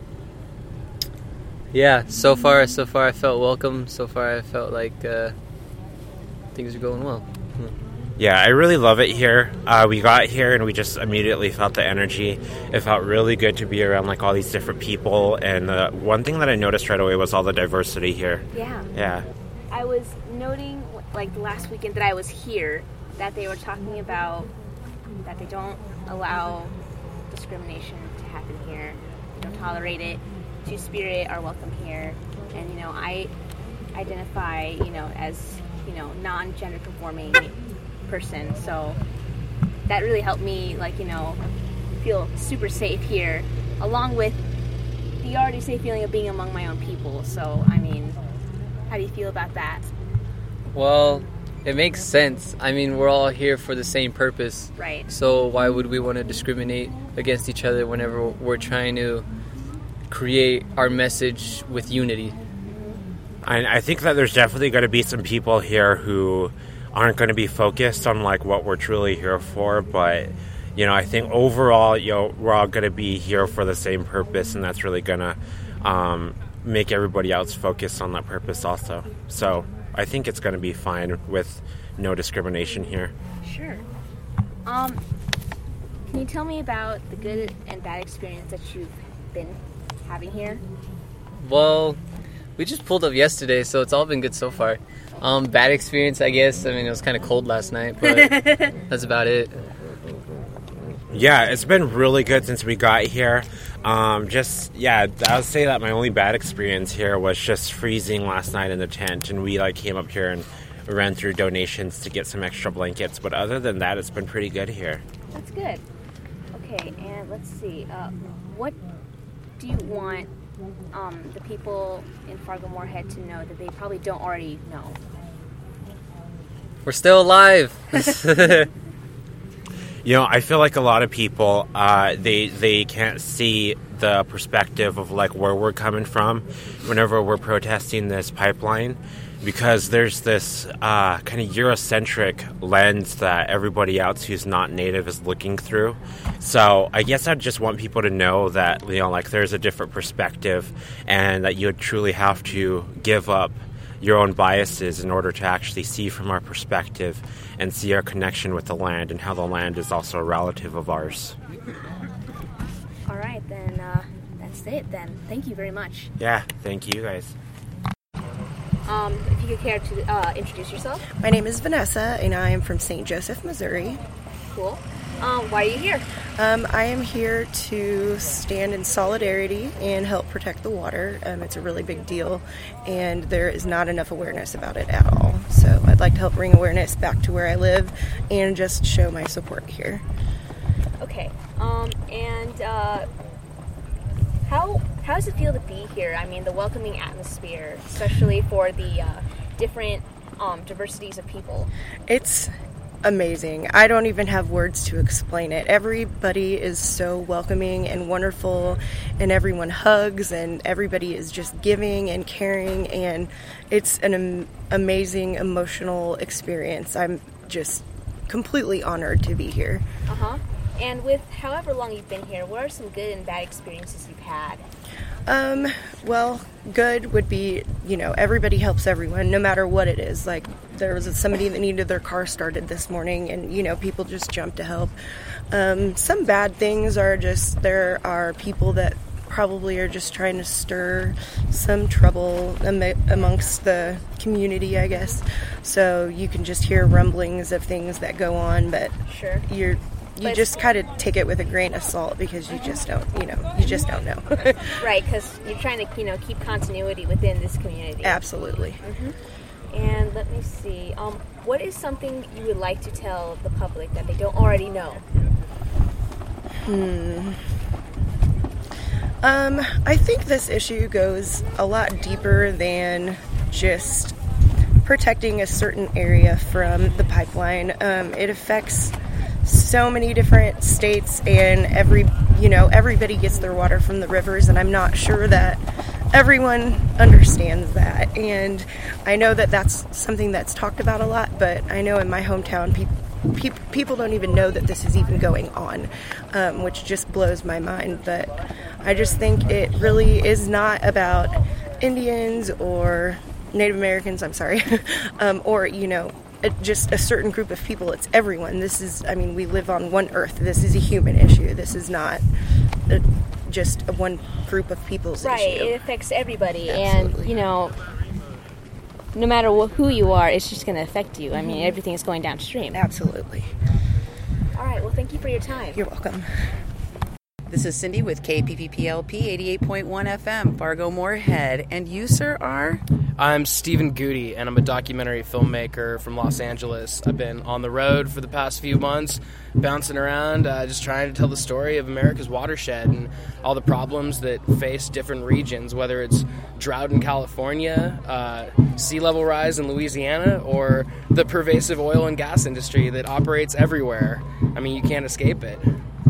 yeah, so far, so far I felt welcome. So far I felt like uh, things are going well.
Yeah, I really love it here. Uh, we got here and we just immediately felt the energy. It felt really good to be around like all these different people. And uh, one thing that I noticed right away was all the diversity here.
Yeah.
Yeah.
I was noting, like last weekend that I was here, that they were talking about that they don't allow discrimination to happen here. They don't tolerate it. Two-Spirit are welcome here. And, you know, I identify, you know, as, you know, non-gender conforming person, so that really helped me, like, you know, feel super safe here, along with the already safe feeling of being among my own people. So, I mean, how do you feel about that?
Well, it makes sense. I mean, we're all here for the same purpose.
Right.
So why would we want to discriminate against each other whenever we're trying to create our message with unity?
I, I think that there's definitely going to be some people here who aren't going to be focused on like what we're truly here for, but you know, I think overall, you know, we're all going to be here for the same purpose, and that's really going to um, make everybody else focus on that purpose also. So I think it's going to be fine with no discrimination here.
Sure. Um, can you tell me about the good and bad experience that you've been having here?
Well, we just pulled up yesterday, so it's all been good so far. Um, bad experience, I guess. I mean, it was kind of cold last night, but that's about it.
Yeah, it's been really good since we got here. Um, just, yeah, I would say that my only bad experience here was just freezing last night in the tent, and we, like, came up here and ran through donations to get some extra blankets. But other than that, it's been pretty good here.
That's good. Okay, and let's see. Uh, what do you want um, the people in Fargo-Moorhead to know that they probably don't already know?
We're still alive.
You know, I feel like a lot of people, uh, they they can't see the perspective of, like, where we're coming from whenever we're protesting this pipeline, because there's this uh, kind of Eurocentric lens that everybody else who's not native is looking through. So I guess I just want people to know that, you know, like, there's a different perspective, and that you would truly have to give up your own biases in order to actually see from our perspective and see our connection with the land and how the land is also a relative of ours.
All right, then uh, that's it then. Thank you very much.
Yeah, thank you guys.
Um, if you could care to uh, introduce yourself.
My name is Vanessa, and I am from Saint Joseph, Missouri.
Cool. Um, why are you here?
Um, I am here to stand in solidarity and help protect the water. Um, it's a really big deal, and there is not enough awareness about it at all. So I'd like to help bring awareness back to where I live and just show my support here.
Okay. Um, and uh, how how does it feel to be here? I mean, the welcoming atmosphere, especially for the uh, different um, diversities of people.
It's amazing. I don't even have words to explain it. Everybody is so welcoming and wonderful, and everyone hugs, and everybody is just giving and caring, and it's an am- amazing emotional experience. I'm just completely honored to be here.
Uh-huh. And with however long you've been here, what are some good and bad experiences you've had?
Um, well, good would be, you know, everybody helps everyone, no matter what it is. Like, there was somebody that needed their car started this morning, and, you know, people just jumped to help. Um, some bad things are just, there are people that probably are just trying to stir some trouble am- amongst the community, I guess. So you can just hear rumblings of things that go on, but
sure.
you're... You but just kind of take it with a grain of salt, because you just don't, you know, you just don't know.
Right, because you're trying to, you know, keep continuity within this community.
Absolutely.
Mm-hmm. And let me see, um, what is something you would like to tell the public that they don't already know?
Hmm. Um, I think this issue goes a lot deeper than just protecting a certain area from the pipeline. Um, it affects so many different states, and every, you know, everybody gets their water from the rivers, and I'm not sure that everyone understands that, and I know that that's something that's talked about a lot, but I know in my hometown people Pe- people don't even know that this is even going on, um, which just blows my mind. But I just think it really is not about Indians or Native Americans, I'm sorry, um, or, you know, just a certain group of people. It's everyone. This is, I mean, we live on one earth. This is a human issue. This is not a, just a one group of people's
right,
issue.
Right, it affects everybody.
Absolutely.
And, you know, no matter wh- who you are, it's just going to affect you. I mean, everything is going downstream.
Absolutely.
All right, well, thank you for your time.
You're welcome.
This is Cindy with K P P P L P eighty-eight point one F M, Fargo Moorhead. And you, sir, are?
I'm Stephen Goody, and I'm a documentary filmmaker from Los Angeles. I've been on the road for the past few months, bouncing around, uh, just trying to tell the story of America's watershed and all the problems that face different regions, whether it's drought in California, uh, sea level rise in Louisiana, or the pervasive oil and gas industry that operates everywhere. I mean, you can't escape it.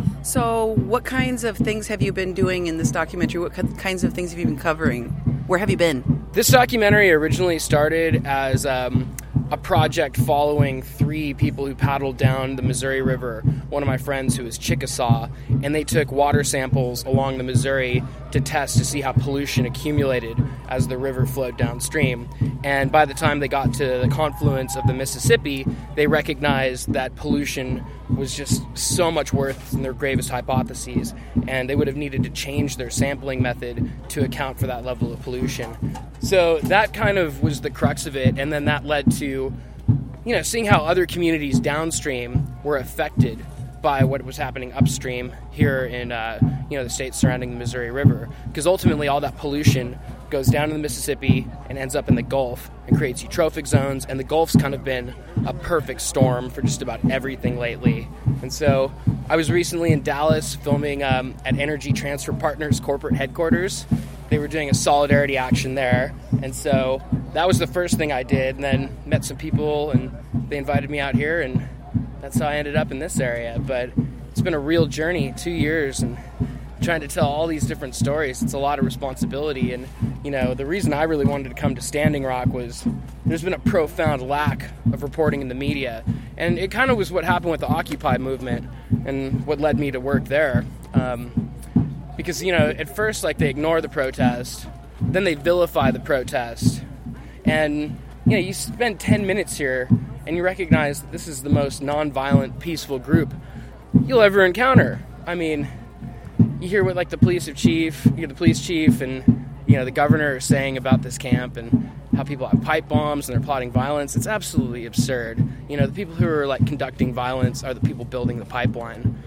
So what kinds of things have you been doing in this documentary? What kinds of things have you been covering? Where have you been?
This documentary originally started as um, a project following three people who paddled down the Missouri River. One of my friends who is Chickasaw, and they took water samples along the Missouri to test to see how pollution accumulated as the river flowed downstream. And by the time they got to the confluence of the Mississippi, they recognized that pollution was just so much worse than their gravest hypotheses, and they would have needed to change their sampling method to account for that level of pollution. So that kind of was the crux of it, and then that led to, you know, seeing how other communities downstream were affected by what was happening upstream here in, uh, you know, the states surrounding the Missouri River. Because ultimately all that pollution goes down to the Mississippi and ends up in the Gulf and creates eutrophic zones, and the Gulf's kind of been a perfect storm for just about everything lately. And so I was recently in Dallas filming um, at Energy Transfer Partners corporate headquarters. They were doing a solidarity action there, and so that was the first thing I did, and then met some people, and they invited me out here, and that's how I ended up in this area. But it's been a real journey, two years, and trying to tell all these different stories. It's a lot of responsibility, and, you know, the reason I really wanted to come to Standing Rock was there's been a profound lack of reporting in the media, and it kind of was what happened with the Occupy movement and what led me to work there. Um, because, you know, at first, like, they ignore the protest, then they vilify the protest, and, you know, you spend ten minutes here and you recognize that this is the most nonviolent, peaceful group you'll ever encounter. I mean, you hear what, like, the police chief, you hear the police chief and, you know, the governor are saying about this camp and how people have pipe bombs and they're plotting violence. It's absolutely absurd. You know, the people who are, like, conducting violence are the people building the pipeline.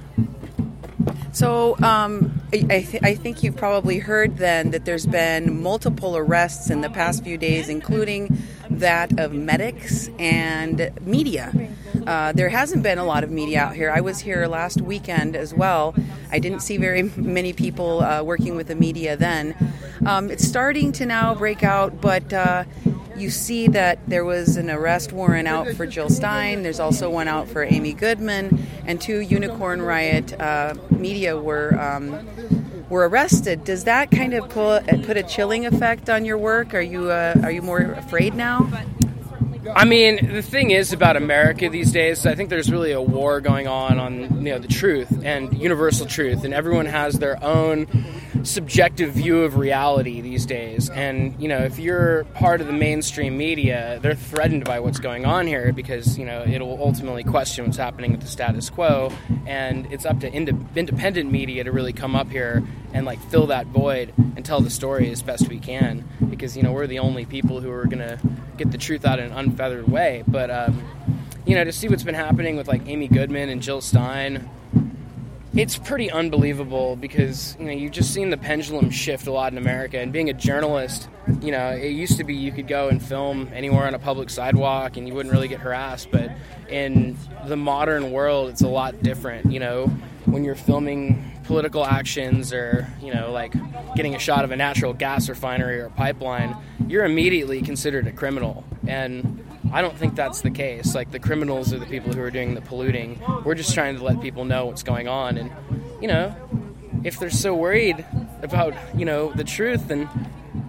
So um, I, I, th- I think you've probably heard then that there's been multiple arrests in the past few days, including that of medics and media. Uh, there hasn't been a lot of media out here. I was here last weekend as well. I didn't see very many people uh, working with the media then. Um, it's starting to now break out, but uh, you see that there was an arrest warrant out for Jill Stein. There's also one out for Amy Goodman, and two Unicorn Riot uh, media were um, were arrested. Does that kind of put, put a chilling effect on your work? Are you uh, are you more afraid now?
I mean, the thing is about America these days, I think there's really a war going on on, you know, the truth and universal truth, and everyone has their own subjective view of reality these days. And, you know, if you're part of the mainstream media, they're threatened by what's going on here because, you know, it'll ultimately question what's happening with the status quo, and it's up to ind- independent media to really come up here and, like, fill that void and tell the story as best we can, because, you know, we're the only people who are going to get the truth out in an unfeathered way. But, um, you know, to see what's been happening with, like, Amy Goodman and Jill Stein, it's pretty unbelievable because, you know, you've just seen the pendulum shift a lot in America. And being a journalist, you know, it used to be you could go and film anywhere on a public sidewalk and you wouldn't really get harassed. But in the modern world, it's a lot different. You know, when you're filming political actions or, you know, like getting a shot of a natural gas refinery or a pipeline, you're immediately considered a criminal. And I don't think that's the case. Like, the criminals are the people who are doing the polluting. We're just trying to let people know what's going on. And, you know, if they're so worried about, you know, the truth, then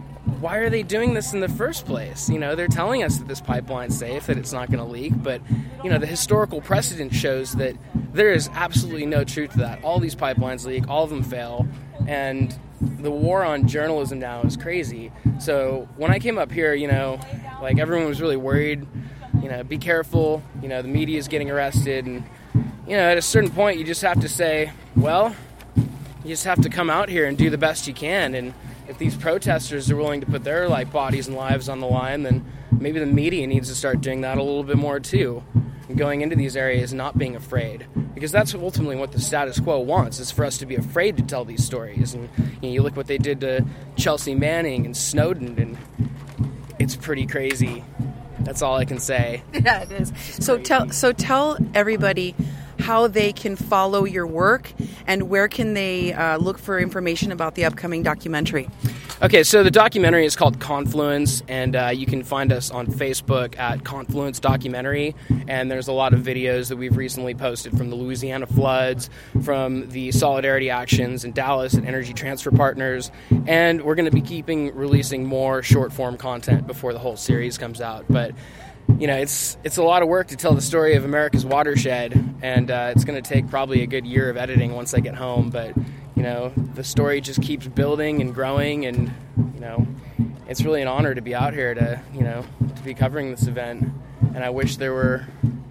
why are they doing this in the first place? You know, they're telling us that this pipeline's safe, that it's not going to leak, but, you know, the historical precedent shows that there is absolutely no truth to that. All these pipelines leak, all of them fail, and the war on journalism now is crazy. So when I came up here, you know, like, everyone was really worried, you know, be careful, you know, the media is getting arrested, and, you know, at a certain point you just have to say, well, you just have to come out here and do the best you can, and if these protesters are willing to put their like bodies and lives on the line, then maybe the media needs to start doing that a little bit more too, and going into these areas and not being afraid, because that's ultimately what the status quo wants, is for us to be afraid to tell these stories. And you know, you look what they did to Chelsea Manning and Snowden, and it's pretty crazy. That's all I can say.
Yeah, it is. So tell so tell everybody how they can follow your work and where can they uh, look for information about the upcoming documentary.
Okay, so the documentary is called Confluence, and uh, you can find us on Facebook at Confluence Documentary, and there's a lot of videos that we've recently posted from the Louisiana floods, from the solidarity actions in Dallas and Energy Transfer Partners, and we're going to be keeping releasing more short-form content before the whole series comes out. But you know, it's it's a lot of work to tell the story of America's watershed, and uh, it's going to take probably a good year of editing once I get home, but, you know, the story just keeps building and growing, and, you know, it's really an honor to be out here to, you know, to be covering this event, and I wish there were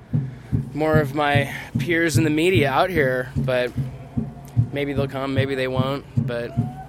more of my peers in the media out here, but maybe they'll come, maybe they won't, but...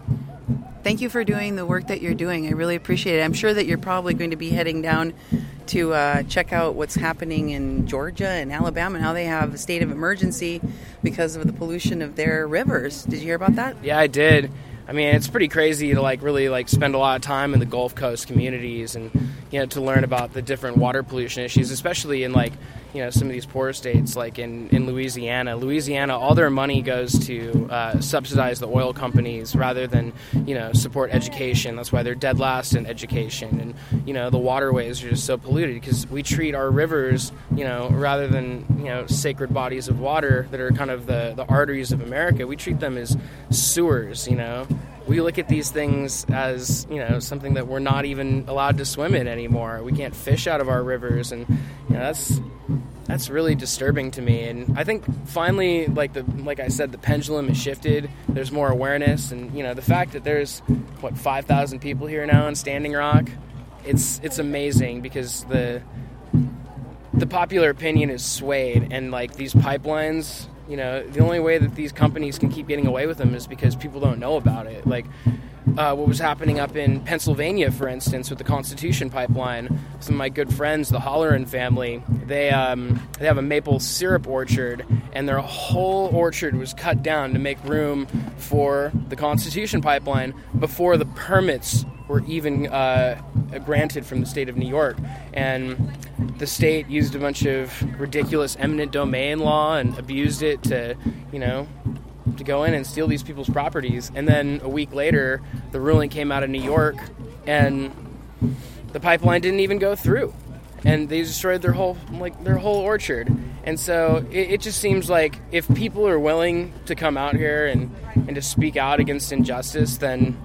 Thank you for doing the work that you're doing. I really appreciate it. I'm sure that you're probably going to be heading down to uh, check out what's happening in Georgia and Alabama. Now they have a state of emergency because of the pollution of their rivers. Did you hear about that?
Yeah, I did. I mean, it's pretty crazy to like really like spend a lot of time in the Gulf Coast communities and, you know, to learn about the different water pollution issues, especially in like, you know, some of these poorer states like in, in Louisiana. Louisiana, all their money goes to uh, subsidize the oil companies rather than, you know, support education. That's why they're dead last in education. And, you know, the waterways are just so polluted because we treat our rivers, you know, rather than, you know, sacred bodies of water that are kind of the, the arteries of America, we treat them as sewers, you know. We look at these things as, you know, something that we're not even allowed to swim in anymore. We can't fish out of our rivers, and, you know, that's that's really disturbing to me. And I think finally, like the like I said, the pendulum has shifted. There's more awareness, and, you know, the fact that there's what five thousand people here now in Standing Rock, it's it's amazing because the the popular opinion is swayed, and like these pipelines. You know, the only way that these companies can keep getting away with them is because people don't know about it. Like, uh, what was happening up in Pennsylvania, for instance, with the Constitution Pipeline. Some of my good friends, the Holleran family, they um, they have a maple syrup orchard, and their whole orchard was cut down to make room for the Constitution Pipeline before the permits were even uh, granted from the state of New York. And the state used a bunch of ridiculous eminent domain law and abused it to, you know, to go in and steal these people's properties. And then a week later, the ruling came out of New York, and the pipeline didn't even go through. And they destroyed their whole, like, their whole orchard. And so it, it just seems like if people are willing to come out here and, and to speak out against injustice, then,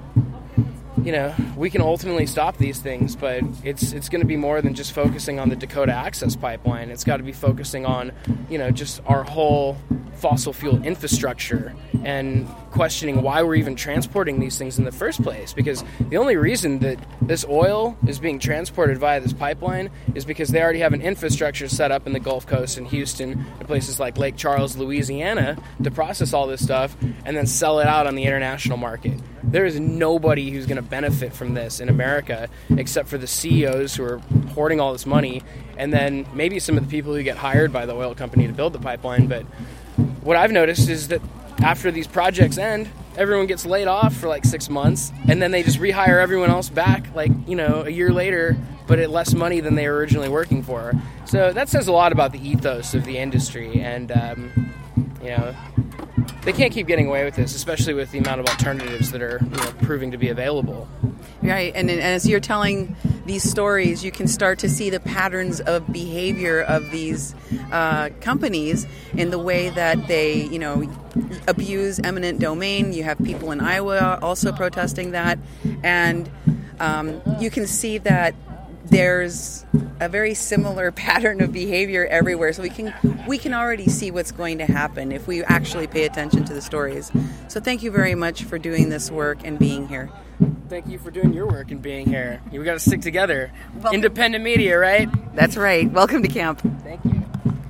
you know, we can ultimately stop these things, but it's it's going to be more than just focusing on the Dakota Access Pipeline. It's got to be focusing on, you know, just our whole fossil fuel infrastructure and questioning why we're even transporting these things in the first place. Because the only reason that this oil is being transported via this pipeline is because they already have an infrastructure set up in the Gulf Coast and Houston and places like Lake Charles, Louisiana, to process all this stuff and then sell it out on the international market. There is nobody who's going to benefit from this in America except for the C E Os who are hoarding all this money, and then maybe some of the people who get hired by the oil company to build the pipeline. But what I've noticed is that after these projects end, everyone gets laid off for like six months, and then they just rehire everyone else back, like, you know, a year later, but at less money than they were originally working for. So that says a lot about the ethos of the industry, and, um, you know, they can't keep getting away with this, especially with the amount of alternatives that are, you know, proving to be available.
Right, and, and as you're telling these stories, you can start to see the patterns of behavior of these uh, companies in the way that they, you know, abuse eminent domain. You have people in Iowa also protesting that, and Um, you can see that there's a very similar pattern of behavior everywhere, so we can we can already see what's going to happen if we actually pay attention to the stories. So thank you very much for doing this work and being here.
Thank you for doing your work and being here. We got to stick together. Welcome. Independent media, right?
That's right. Welcome to camp.
Thank you.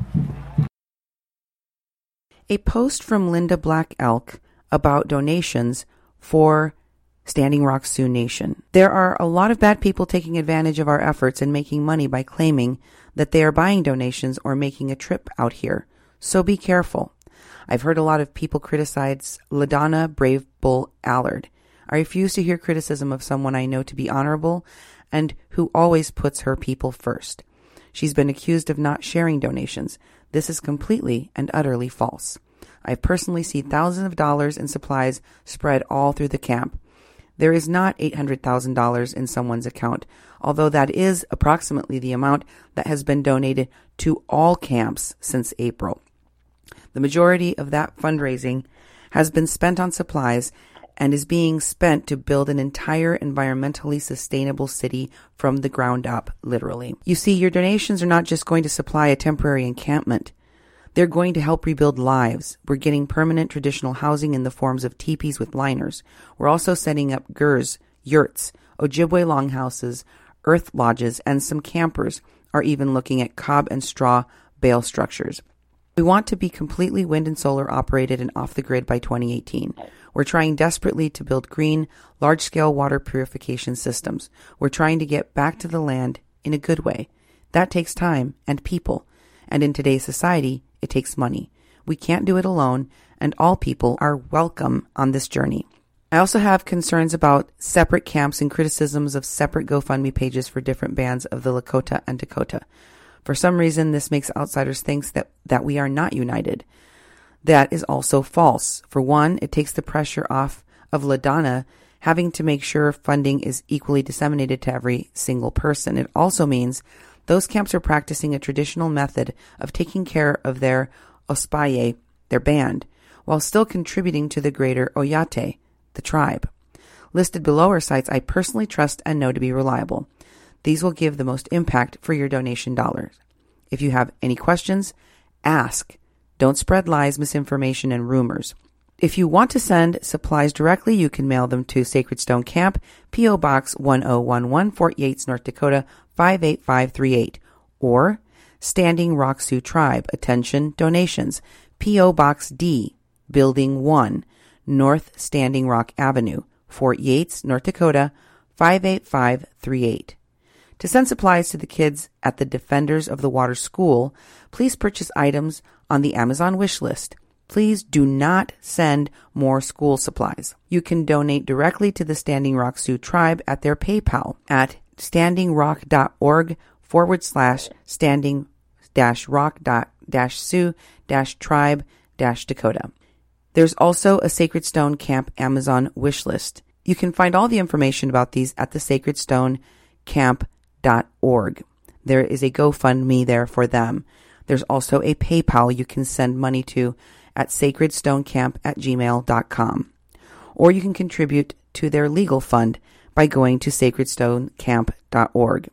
A post from Linda Black Elk about donations for Standing Rock Sioux Nation. There are a lot of bad people taking advantage of our efforts and making money by claiming that they are buying donations or making a trip out here. So be careful. I've heard a lot of people criticize LaDonna Brave Bull Allard. I refuse to hear criticism of someone I know to be honorable and who always puts her people first. She's been accused of not sharing donations. This is completely and utterly false. I've personally seen thousands of dollars in supplies spread all through the camp. There is not eight hundred thousand dollars in someone's account, although that is approximately the amount that has been donated to all camps since April. The majority of that fundraising has been spent on supplies and is being spent to build an entire environmentally sustainable city from the ground up, literally. You see, your donations are not just going to supply a temporary encampment. They're going to help rebuild lives. We're getting permanent traditional housing in the forms of teepees with liners. We're also setting up gers, yurts, Ojibwe longhouses, earth lodges, and some campers are even looking at cob and straw bale structures. We want to be completely wind and solar operated and off the grid by twenty eighteen. We're trying desperately to build green, large-scale water purification systems. We're trying to get back to the land in a good way. That takes time and people. And in today's society, it takes money. We can't do it alone, and all people are welcome on this journey. I also have concerns about separate camps and criticisms of separate GoFundMe pages for different bands of the Lakota and Dakota. For some reason, this makes outsiders think that, that we are not united. That is also false. For one, it takes the pressure off of LaDonna having to make sure funding is equally disseminated to every single person. It also means those camps are practicing a traditional method of taking care of their Ospaye, their band, while still contributing to the greater Oyate, the tribe. Listed below are sites I personally trust and know to be reliable. These will give the most impact for your donation dollars. If you have any questions, ask. Don't spread lies, misinformation, and rumors. If you want to send supplies directly, you can mail them to Sacred Stone Camp, P O. Box one oh one one, Fort Yates, North Dakota, five eight five three eight, or Standing Rock Sioux Tribe, attention, donations, P O. Box D, Building one, North Standing Rock Avenue, Fort Yates, North Dakota, five eight five three eight. To send supplies to the kids at the Defenders of the Water School, please purchase items on the Amazon wish list. Please do not send more school supplies. You can donate directly to the Standing Rock Sioux Tribe at their PayPal at standingrock.org forward slash standing dash rock dot dash sioux dash tribe dash Dakota. There's also a Sacred Stone Camp Amazon wish list. You can find all the information about these at the sacred stone camp dot org. There is a GoFundMe there for them. There's also a PayPal you can send money to at sacredstonecamp at gmail dot com. Or you can contribute to their legal fund by going to sacred stone camp dot org.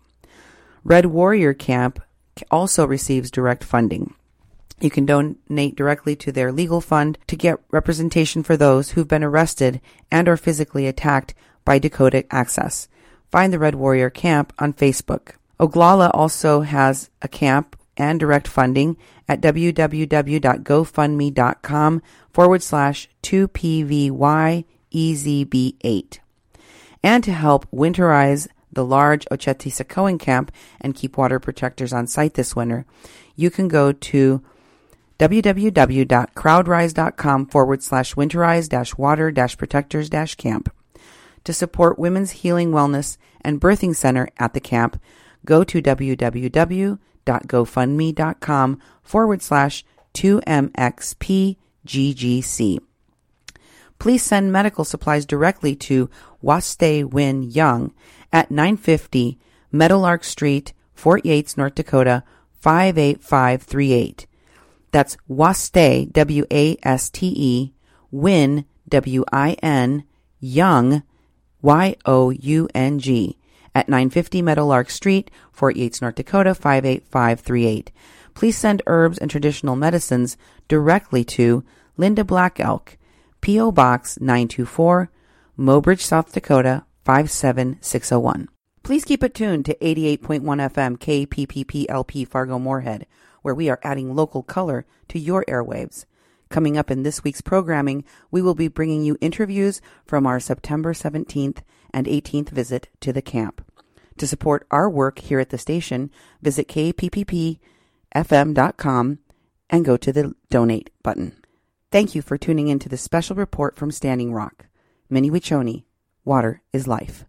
Red Warrior Camp also receives direct funding. You can donate directly to their legal fund to get representation for those who've been arrested and or physically attacked by Dakota Access. Find the Red Warrior Camp on Facebook. Oglala also has a camp and direct funding at www.gofundme.com forward slash 2PVYEZB8. And to help winterize the large Oceti-Sakowin camp and keep water protectors on site this winter, you can go to www.crowdrise.com forward slash winterize dash water dash protectors dash camp. To support Women's Healing Wellness and Birthing Center at the camp, go to www.gofundme.com forward slash 2MXPGGC. Please send medical supplies directly to Waste Win Young at nine fifty Meadowlark Street, Fort Yates, North Dakota, five eight five three eight. That's Waste, W A S T E, Win, W I N, Young, Y O U N G, at nine fifty Meadowlark Street, Fort Yates, North Dakota, five eight five three eight. Please send herbs and traditional medicines directly to Linda Black Elk, P O. Box nine two four, Mobridge, South Dakota, five seven six zero one. Please keep it tuned to eighty-eight point one F M K P P P L P Fargo-Moorhead, where we are adding local color to your airwaves. Coming up in this week's programming, we will be bringing you interviews from our September seventeenth and eighteenth visit to the camp. To support our work here at the station, visit K P P P F M dot com and go to the donate button. Thank you for tuning in to this special report from Standing Rock. Minnie Wichoni, water is life.